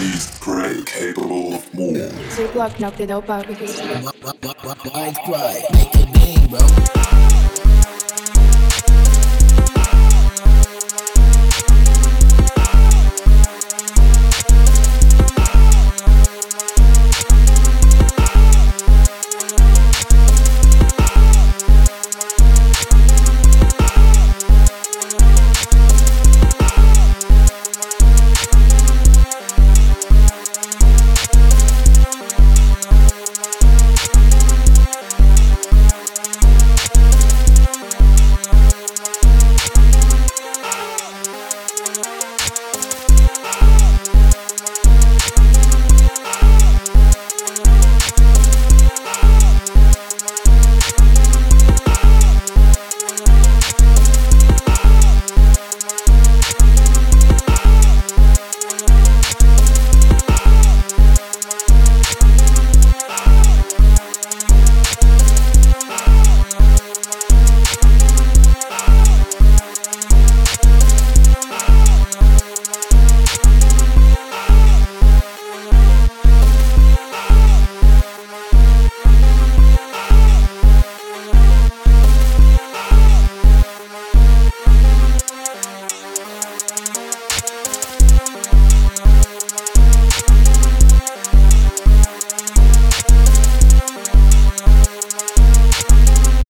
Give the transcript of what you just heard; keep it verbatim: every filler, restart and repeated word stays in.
beast prey capable of more. Zip Block knocked it out, Bobby. White cry, make a name, bro.